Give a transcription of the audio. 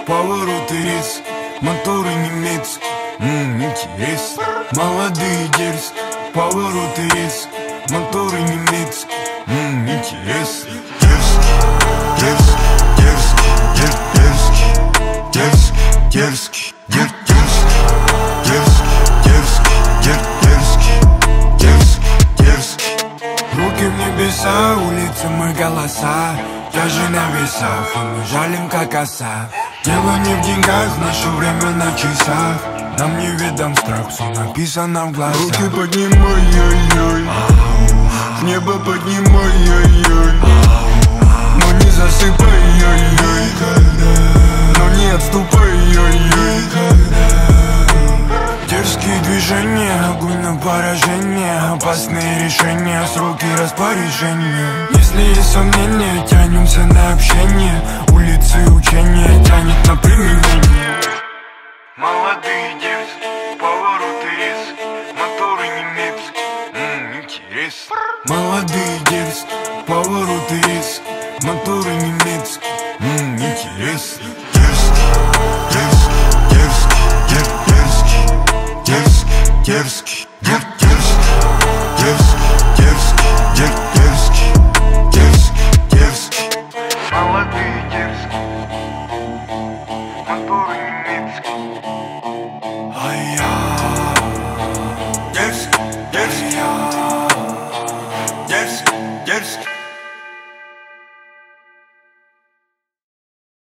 повороты резкие, моторы немецкие, интересно. Молодые дерзкие, повороты резкие, моторы немецкие, интересно. Дерзкий, дерзкий, дерзкий, дерзкий, дерзкий, дерзкий, дерзкий, дерзкий, дерзкий, дерзкий. Руки в небеса, улицы мы голоса. Я же на весах, а мы жалим как оса. Дело не в деньгах, наше время на часах. Нам не видом страх, все написано в глазах. Руки поднимай, ой-ой, в небо поднимай, ой-ой, но не засыпай, ой-ой, но не отступай, ой-ой. Дерзкие движения, огонь на поражение, опасные решения, сроки распоряжения. Если есть сомнения, тянемся на общение. Улицы учения тянет на применение. Молодые дерзкие, повороты резкие, моторы немецкие, интересно. Молодые дерзкие, повороты резкие, моторы немецкие, интересно.